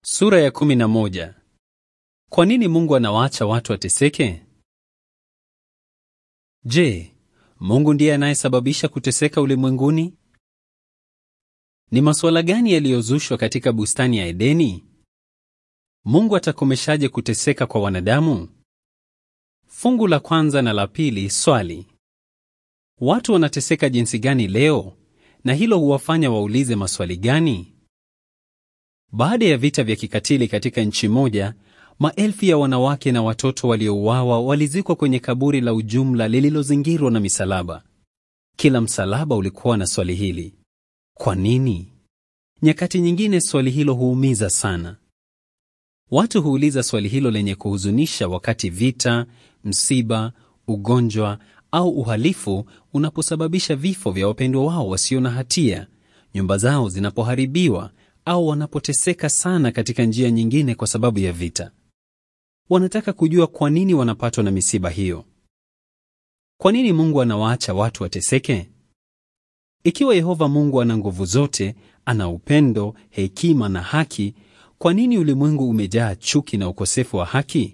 Sura ya 11. Kwa nini Mungu anawaacha watu wateseke? Je, Mungu ndiye anayesababisha kuteseka ulimwenguni? Ni masuala gani yaliyozushwa katika bustani ya Edeni? Mungu atakomeshaje kuteseka kwa wanadamu? Fungu la kwanza na la pili, swali. Watu wanateseka jinsi gani leo? Na hilo huwafanya waulize maswali gani? Baada ya vita vya kikatili katika nchi moja, maelfu ya wanawake na watoto waliouawa walizikwa kwenye kaburi la ujumla lililozingirwa na misalaba. Kila msalaba ulikuwa na swali hili: kwa nini? Nyakati nyingine swali hilo huumiza sana. Watu huuliza swali hilo lenye kuhuzunisha wakati vita, msiba, ugonjwa au uhalifu unaposababisha vifo vya wapendwa wao wasio na hatia, nyumba zao zinapoharibiwa au wanapoteseka sana katika njia nyingine kwa sababu ya vita. Wanataka kujua kwa nini wanapatwa na misiba hiyo. Kwa nini Mungu anawaacha watu wateseke? Ikiwa Yehova Mungu ana nguvu zote, ana upendo, hekima na haki, kwa nini ulimwengu umejaa chuki na ukosefu wa haki?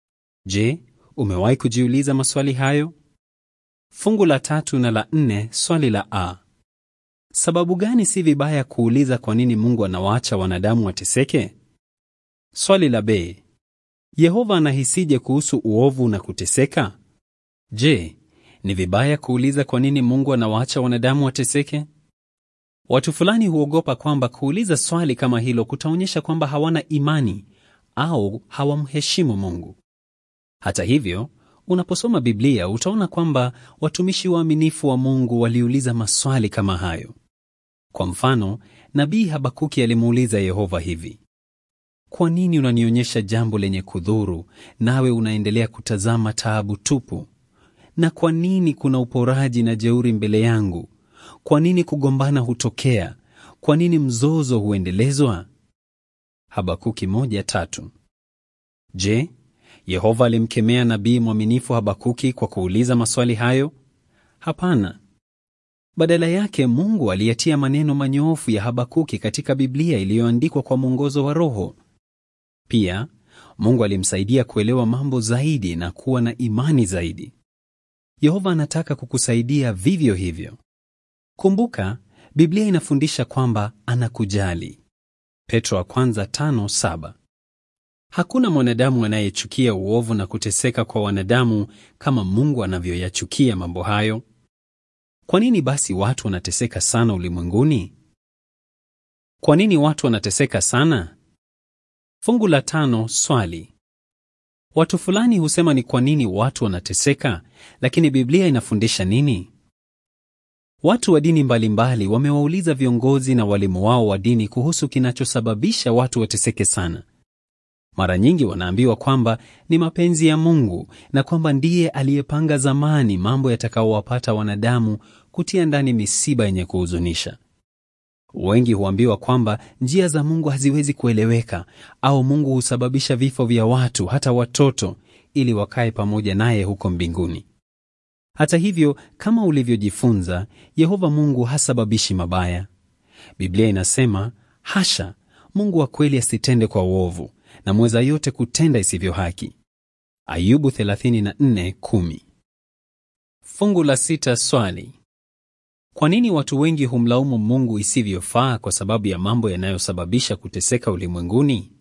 Je, umewahi kujiuliza maswali hayo? Fungu la 3 na la 4, swali la A. Sababu gani si vibaya kuuliza kwa nini Mungu anawaacha wanadamu wateseke? Swali la B. Yehova anahisije kuhusu uovu na kuteseka? Je, ni vibaya kuuliza kwa nini Mungu anawaacha wanadamu wateseke? Watu fulani huogopa kwamba kuuliza swali kama hilo kutaonyesha kwamba hawana imani au hawamheshimu Mungu. Hata hivyo, unaposoma Biblia utaona kwamba watumishi waaminifu wa Mungu waliuliza maswali kama hayo. Kwa mfano, Nabii Habakuki alimuuliza Yehova hivi: kwa nini unanionyesha jambo lenye kudhuru, nawe unaendelea kutazama taabu tupu? Na kwa nini kuna uporaji na jeuri mbele yangu? Kwa nini kugombana hutokea? Kwa nini mzozo huendelezwa? Habakuki 1:3. Je, Yehova alimkemea nabii mwaminifu Habakuki kwa kuuliza maswali hayo? Hapana. Badala yake Mungu aliyatia maneno manyoofu ya Habakuki katika Biblia iliyoandikwa kwa mwongozo wa Roho. Pia, Mungu alimsaidia kuelewa mambo zaidi na kuwa na imani zaidi. Yehova anataka kukusaidia vivyo hivyo. Kumbuka, Biblia inafundisha kwamba anakujali. Petro wa kwanza 5:7. Hakuna mwanadamu anayechukia uovu na kuteseka kwa wanadamu kama Mungu anavyoyachukia mambo hayo. Kwa nini basi watu wanateseka sana ulimwenguni? Kwa nini watu wanateseka sana? Fungu la 5, swali. Watu fulani husema ni kwa nini watu wanateseka, lakini Biblia inafundisha nini? Watu wa dini mbalimbali wamewauliza viongozi na walimu wao wa dini kuhusu kinachosababisha watu wateseke sana. Mara nyingi wanaambiwa kwamba ni mapenzi ya Mungu na kwamba ndiye aliyepanga zamani mambo yatakayowapata wanadamu, kutia ndani misiba yenye kuhuzunisha. Wengi huambiwa kwamba njia za Mungu haziwezi kueleweka, au Mungu husababisha vifo vya watu, hata watoto, ili wakae pamoja naye huko mbinguni. Hata hivyo, kama ulivyojifunza, Yehova Mungu hasababishi mabaya. Biblia inasema, hasha, Mungu wa kweli asitende kwa uovu, na mweza yote kutenda isivyo haki. Ayubu 34:10. Fungu la 6, swali. Kwa nini watu wengi humlaumu Mungu isivyofaa kwa sababu ya mambo yanayosababisha kuteseka ulimwenguni?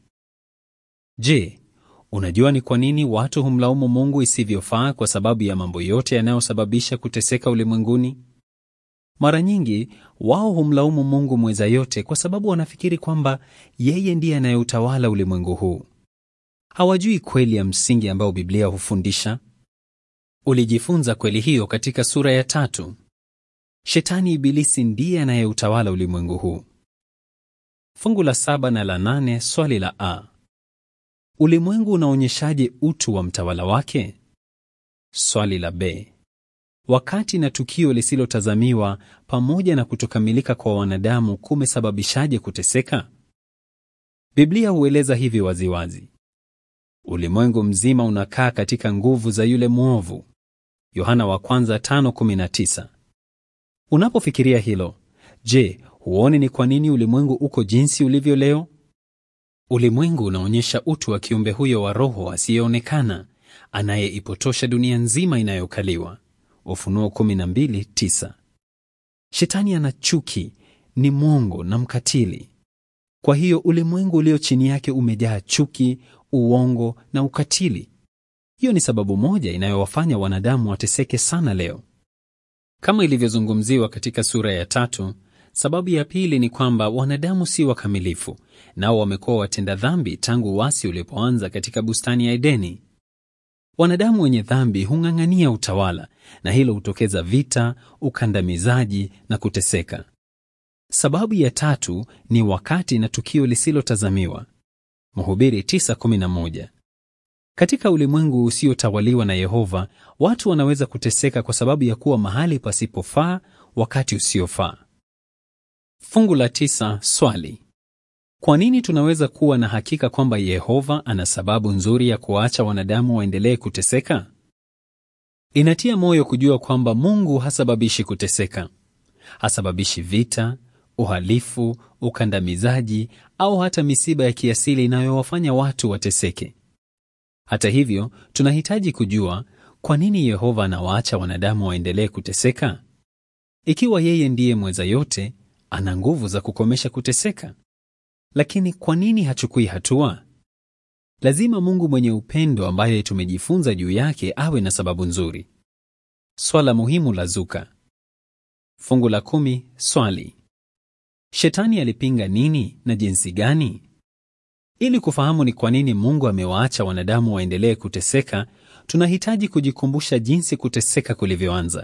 Je, unajua ni kwa nini watu humlaumu Mungu isivyofaa kwa sababu ya mambo yote yanayosababisha kuteseka ulimwenguni? Mara nyingi wao humlaumu Mungu mweza yote kwa sababu wanafikiri kwamba yeye ndiye anayeutawala ulimwengu huu. Hawajui kweli ya msingi ambayo Biblia hufundisha. Ulijifunza kweli hiyo katika sura ya 3. Shetani Ibilisi ndiye anayeutawala ulimwengu huu. Fungu la 7 na la 8, swali la A. Ulimwengu unaonyeshaje utu wa mtawala wake? Swali la B. Wakati na tukio lisilotazamiwa pamoja na kutokamilika kwa wanadamu kumesababishaje kuteseka? Biblia hueleza hivi waziwazi. Ulimwengu mzima unakaa katika nguvu za yule mwovu. Yohana wa kwanza 5:19. Unapofikiria hilo, je, huoni ni kwa nini ulimwengu uko jinsi ulivyo leo? Ulimwengu unaonyesha utu wa kiumbe huyo wa roho asiyeonekana, anayeipotosha dunia nzima inayokaliwa. Ufunuo 12:9. Shetani ana chuki, ni mwongo na mkatili. Kwa hiyo ulimwengu ulio chini yake umejaa chuki, uongo na ukatili. Hiyo ni sababu moja inayowafanya wanadamu wateseke sana leo. Kama ilivyozungumziwa katika sura ya 3, sababu ya pili ni kwamba wanadamu si wakamilifu, nao wamekuwa watenda dhambi tangu uasi ulipoanza katika bustani ya Edeni. Wanadamu wenye dhambi hung'ang'ania utawala, na hilo hutokeza vita, ukandamizaji na kuteseka. Sababu ya 3 ni wakati na tukio lisilotazamiwa. Mhubiri 9:11. Katika ulimwengu usiotawaliwa na Yehova, watu wanaweza kuteseka kwa sababu ya kuwa mahali pasipofaa wakati usiofaa. Fungu la 9, swali: kwa nini tunaweza kuwa na hakika kwamba Yehova ana sababu nzuri ya kuacha wanadamu waendelee kuteseka? Inatia moyo kujua kwamba Mungu hasababishi kuteseka. Hasababishi vita, uhalifu, ukandamizaji au hata misiba ya kiasili inayowafanya watu wateseke. Hata hivyo, tunahitaji kujua kwa nini Yehova anawaacha wanadamu waendelee kuteseka. Ikiwa yeye ndiye mweza yote, ana nguvu za kukomesha kuteseka. Lakini kwa nini hachukui hatua? Lazima Mungu mwenye upendo ambaye tumejifunza juu yake awe na sababu nzuri. Swala muhimu la zuka. Fungu la 10, swali: Shetani alipinga nini na jinsi gani? Ili kufahamu ni kwa nini Mungu amewaacha wanadamu waendelee kuteseka, tunahitaji kujikumbusha jinsi kuteseka kulivyoanza.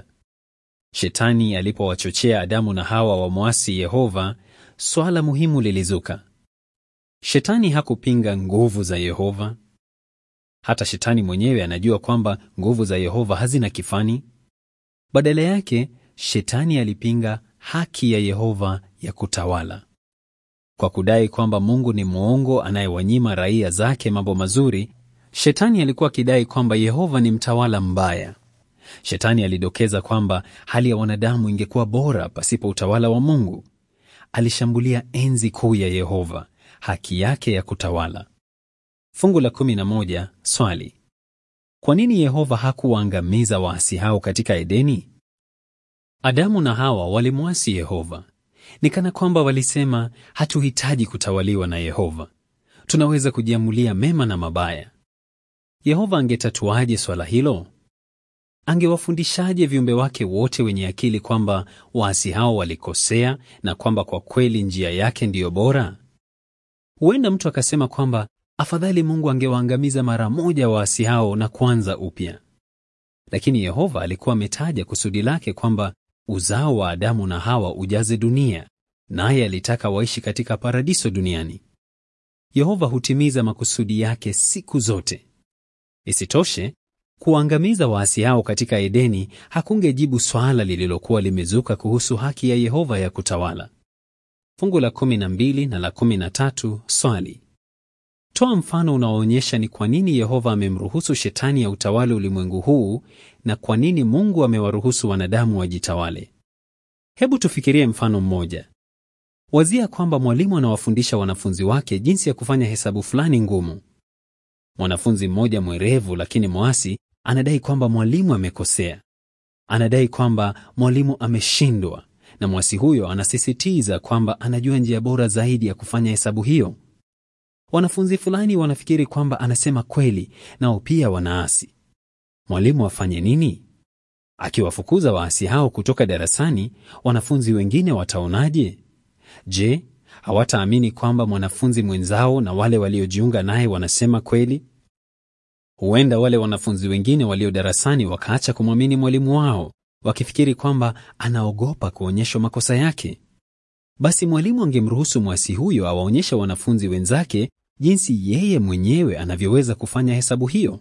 Shetani alipowachochea Adamu na Hawa wamwasi Yehova, swala muhimu lilizuka. Shetani hakupinga nguvu za Yehova. Hata Shetani mwenyewe anajua kwamba nguvu za Yehova hazina kifani. Badala yake, Shetani alipinga haki ya Yehova ya kutawala. Kwa kudai kwamba Mungu ni mwongo anayewanyima raia zake mambo mazuri, Shetani alikuwa akidai kwamba Yehova ni mtawala mbaya. Shetani alidokeza kwamba hali ya wanadamu ingekuwa bora pasipo utawala wa Mungu. Alishambulia enzi kuu ya Yehova, haki yake ya kutawala. Fungu la 11, swali: kwa nini Yehova hakuwaangamiza waasi hao katika Edeni? Adamu na Hawa walimwasi Yehova. Ni kana kwamba walisema, hatuhitaji kutawaliwa na Yehova. Tunaweza kujiamulia mema na mabaya. Yehova angetatuaje swala hilo? Angewafundishaje viumbe wake wote wenye akili kwamba waasi hao walikosea na kwamba kwa kweli njia yake ndiyo bora? Huenda mtu akasema kwamba afadhali Mungu angewaangamiza mara moja waasi hao na kuanza upya. Lakini Yehova alikuwa ametaja kusudi lake kwamba uzao wa Adamu na Hawa ujaze dunia, naye alitaka waishi katika paradiso duniani. Yehova hutimiza makusudi yake siku zote. Isitoshe, kuangamiza waasi hao katika Edeni hakungejibu swala lililokuwa limezuka kuhusu haki ya Yehova ya kutawala. Fungu la 12 na la 13, swali: toa mfano unaoonyesha ni kwa nini Yehova amemruhusu Shetani ya utawale ulimwengu huu na kwa nini Mungu amewaruhusu wanadamu wajitawale. Hebu tufikirie mfano mmoja. Wazia kwamba mwalimu anawafundisha wanafunzi wake jinsi ya kufanya hesabu fulani ngumu. Mwanafunzi mmoja mwerevu lakini mwasi anadai kwamba mwalimu amekosea. Anadai kwamba mwalimu ameshindwa, na mwasi huyo anasisitiza kwamba anajua njia bora zaidi ya kufanya hesabu hiyo. Wanafunzi fulani wanafikiri kwamba anasema kweli, nao pia wanaasi. Mwalimu afanye nini? Akiwafukuza waasi hao kutoka darasani, wanafunzi wengine wataonaje? Je, hawataamini kwamba mwanafunzi mwenzao na wale waliojiunga naye wanasema kweli? Huenda wale wanafunzi wengine walio darasani wakaacha kumwamini mwalimu wao, wakifikiri kwamba anaogopa kuonyeshwa makosa yake. Basi mwalimu angemruhusu mwasi huyo awaonyeshe wanafunzi wenzake jinsi yeye mwenyewe anavyoweza kufanya hesabu hiyo.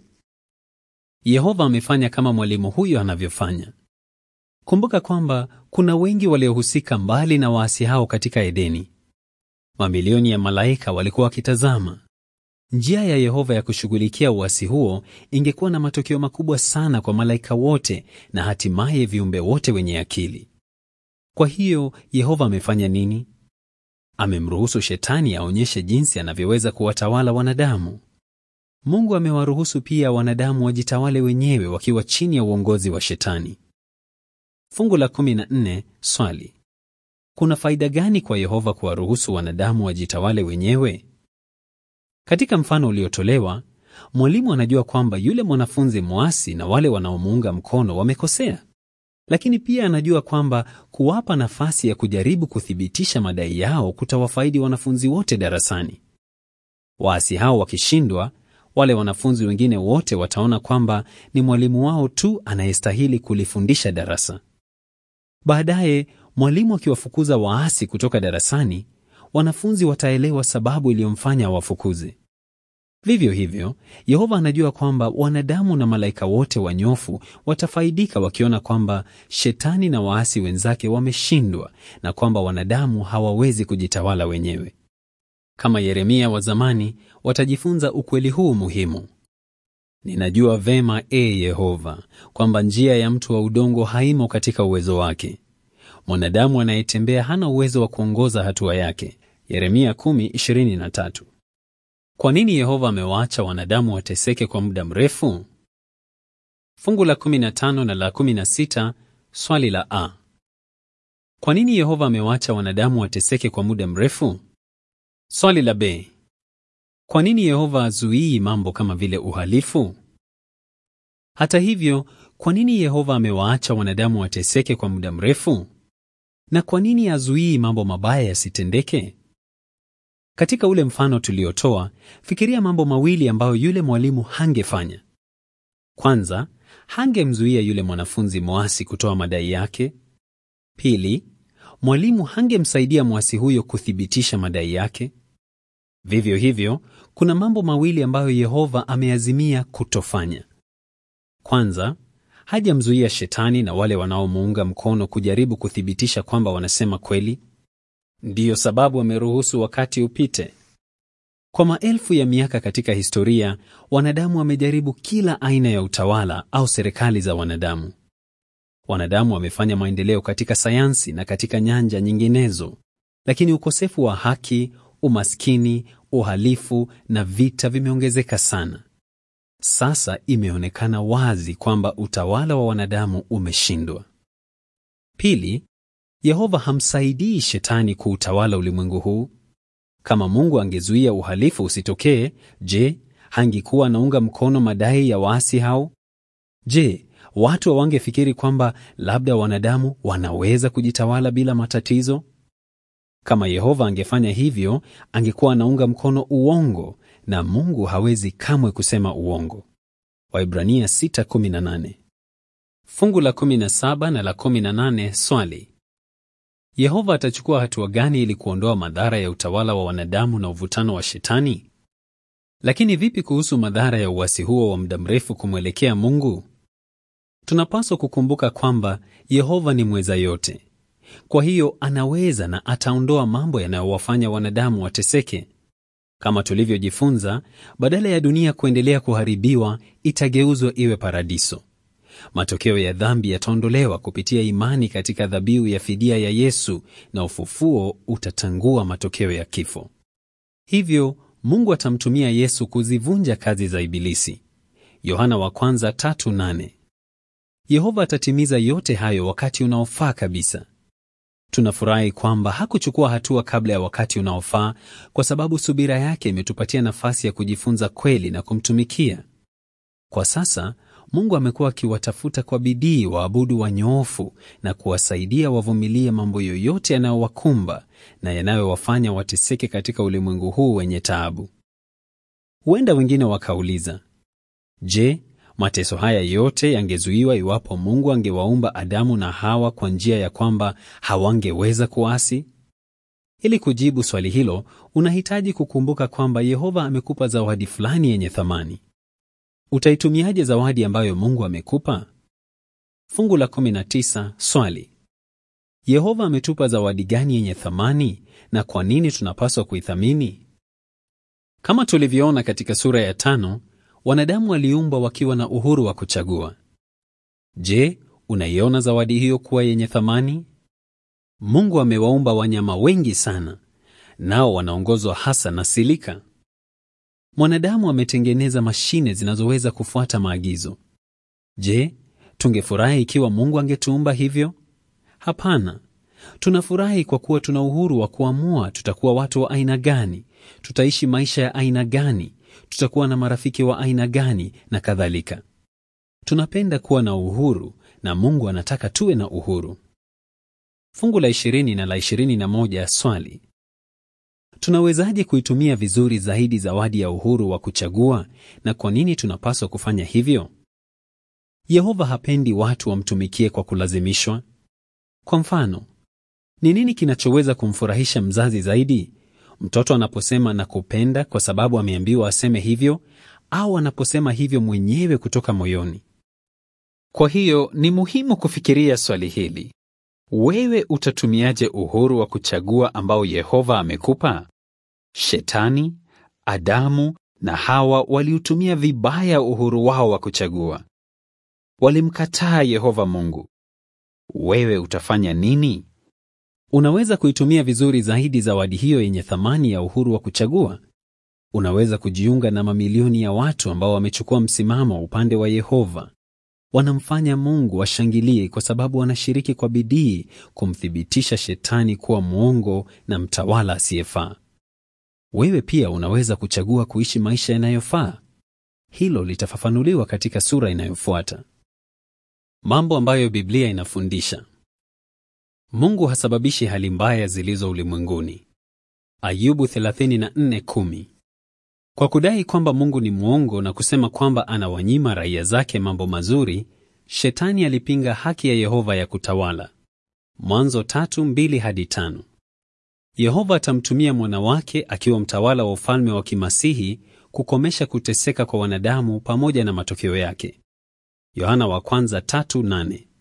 Yehova amefanya kama mwalimu huyo anavyofanya. Kumbuka kwamba kuna wengi waliohusika mbali na waasi hao katika Edeni. Mamilioni ya malaika walikuwa wakitazama. Njia ya Yehova ya kushughulikia uasi huo ingekuwa na matokeo makubwa sana kwa malaika wote na hatimaye viumbe wote wenye akili. Kwa hiyo Yehova amefanya nini? Amemruhusu Shetani aonyeshe jinsi anavyoweza kuwatawala wanadamu. Mungu amewaruhusu pia wanadamu wajitawale wenyewe wakiwa chini ya uongozi wa Shetani. Fungu la 14, swali: kuna faida gani kwa Yehova kuwaruhusu wanadamu wajitawale wenyewe? Katika mfano uliotolewa, mwalimu anajua kwamba yule mwanafunzi muasi na wale wanaomuunga mkono wamekosea. Lakini pia anajua kwamba kuwapa nafasi ya kujaribu kuthibitisha madai yao kutawafaidi wanafunzi wote darasani. Waasi hao wakishindwa, wale wanafunzi wengine wote wataona kwamba ni mwalimu wao tu anayestahili kulifundisha darasa. Baadaye, mwalimu akiwafukuza waasi kutoka darasani, wanafunzi wataelewa sababu iliyomfanya wafukuze. Vivyo hivyo, Yehova anajua kwamba wanadamu na malaika wote wanyofu watafaidika wakiona kwamba Shetani na waasi wenzake wameshindwa na kwamba wanadamu hawawezi kujitawala wenyewe. Kama Yeremia wa zamani, watajifunza ukweli huu muhimu: ninajua vema, Yehova, kwamba njia ya mtu wa udongo haimo katika uwezo wake. Mwanadamu anayetembea hana uwezo wa kuongoza hatua yake. Yeremia 10:23. Kwa nini Yehova amewaacha wanadamu wateseke kwa muda mrefu? Fungu la 15 na la 16, swali la A. Kwa nini Yehova amewaacha wanadamu wateseke kwa muda mrefu? Swali la B. Kwa nini Yehova azuii mambo kama vile uhalifu? Hata hivyo, kwa nini Yehova amewaacha wanadamu wateseke kwa muda mrefu? Na kwa nini azuii mambo mabaya yasitendeke? Katika ule mfano tuliotoa, fikiria mambo mawili ambayo yule mwalimu hangefanya. Kwanza, hangemzuia yule mwanafunzi muasi kutoa madai yake. Pili, mwalimu hangemsaidia muasi huyo kuthibitisha madai yake. Vivyo hivyo, kuna mambo mawili ambayo Yehova ameazimia kutofanya. Kwanza, hajamzuia Shetani na wale wanaomuunga mkono kujaribu kuthibitisha kwamba wanasema kweli. Ndiyo sababu ameruhusu wakati upite. Kwa maelfu ya miaka katika historia, wanadamu wamejaribu kila aina ya utawala au serikali za wanadamu. Wanadamu wamefanya maendeleo katika sayansi na katika nyanja nyinginezo, lakini ukosefu wa haki, umaskini, uhalifu na vita vimeongezeka sana. Sasa imeonekana wazi kwamba utawala wa wanadamu umeshindwa. Pili, Yehova hamsaidii Shetani kuutawala ulimwengu huu. Kama Mungu angezuia uhalifu usitokee, je, hangekuwa anaunga mkono madai ya waasi hao? Je, watu hawangefikiri kwamba labda wanadamu wanaweza kujitawala bila matatizo? Kama Yehova angefanya hivyo, angekuwa anaunga mkono uongo, na Mungu hawezi kamwe kusema uongo. Waibrania 6:18. Fungu la 17 na la 18, swali: Yehova atachukua hatua gani ili kuondoa madhara ya utawala wa wanadamu na uvutano wa Shetani? Lakini vipi kuhusu madhara ya uasi huo wa muda mrefu kumwelekea Mungu? Tunapaswa kukumbuka kwamba Yehova ni mweza yote. Kwa hiyo anaweza na ataondoa mambo yanayowafanya wanadamu wateseke. Kama tulivyojifunza, badala ya dunia kuendelea kuharibiwa, itageuzwa iwe paradiso. Matokeo ya dhambi yataondolewa kupitia imani katika dhabihu ya fidia ya Yesu, na ufufuo utatangua matokeo ya kifo. Hivyo, Mungu atamtumia Yesu kuzivunja kazi za Ibilisi. Yohana wa kwanza 3:8. Yehova atatimiza yote hayo wakati unaofaa kabisa. Tunafurahi kwamba hakuchukua hatua kabla ya wakati unaofaa, kwa sababu subira yake imetupatia nafasi ya kujifunza kweli na kumtumikia. Kwa sasa, Mungu amekuwa akiwatafuta kwa bidii waabudu wanyoofu na kuwasaidia wavumilie mambo yoyote yanayowakumba na yanayowafanya wateseke katika ulimwengu huu wenye taabu. Huenda wengine wakauliza, je, mateso haya yote yangezuiwa iwapo Mungu angewaumba Adamu na Hawa kwa njia ya kwamba hawangeweza kuasi? Ili kujibu swali hilo, unahitaji kukumbuka kwamba Yehova amekupa zawadi fulani yenye thamani. Utaitumiaje zawadi ambayo Mungu amekupa? Fungu la 19, swali: Yehova ametupa zawadi gani yenye thamani, na kwa nini tunapaswa kuithamini? Kama tulivyoona katika sura ya 5, wanadamu waliumbwa wakiwa na uhuru wa kuchagua. Je, unaiona zawadi hiyo kuwa yenye thamani? Mungu amewaumba wanyama wengi sana, nao wanaongozwa hasa na silika. Mwanadamu ametengeneza mashine zinazoweza kufuata maagizo. Je, tungefurahi ikiwa Mungu angetuumba hivyo? Hapana. Tunafurahi kwa kuwa tuna uhuru wa kuamua tutakuwa watu wa aina gani, tutaishi maisha ya aina gani, tutakuwa na marafiki wa aina gani na kadhalika. Tunapenda kuwa na uhuru na Mungu anataka tuwe na uhuru. Fungu la 20 na la 21 swali: tunawezaje kuitumia vizuri zaidi zawadi ya uhuru wa kuchagua, na kwa nini tunapaswa kufanya hivyo? Yehova hapendi watu wamtumikie kwa kulazimishwa. Kwa mfano, ni nini kinachoweza kumfurahisha mzazi zaidi? Mtoto anaposema nakupenda kwa sababu ameambiwa aseme hivyo, au anaposema hivyo mwenyewe kutoka moyoni? Kwa hiyo ni muhimu kufikiria swali hili. Wewe utatumiaje uhuru wa kuchagua ambao Yehova amekupa? Shetani, Adamu na Hawa waliutumia vibaya uhuru wao wa kuchagua. Walimkataa Yehova Mungu. Wewe utafanya nini? Unaweza kuitumia vizuri zaidi zawadi hiyo yenye thamani ya uhuru wa kuchagua. Unaweza kujiunga na mamilioni ya watu ambao wamechukua msimamo upande wa Yehova. Wanamfanya Mungu ashangilie kwa sababu wanashiriki kwa bidii kumthibitisha Shetani kuwa mwongo na mtawala asiyefaa. Wewe pia unaweza kuchagua kuishi maisha yanayofaa. Hilo litafafanuliwa katika sura inayofuata. Mambo ambayo Biblia inafundisha. Mungu hasababishi hali mbaya zilizo ulimwenguni. Ayubu 34:10. Kwa kudai kwamba Mungu ni mwongo na kusema kwamba anawanyima raia zake mambo mazuri, Shetani alipinga haki ya Yehova ya kutawala. Mwanzo 3:2-5. Yehova atamtumia mwana wake akiwa mtawala wa ufalme wa kimasihi kukomesha kuteseka kwa wanadamu pamoja na matokeo yake. Yohana wa kwanza 3:8.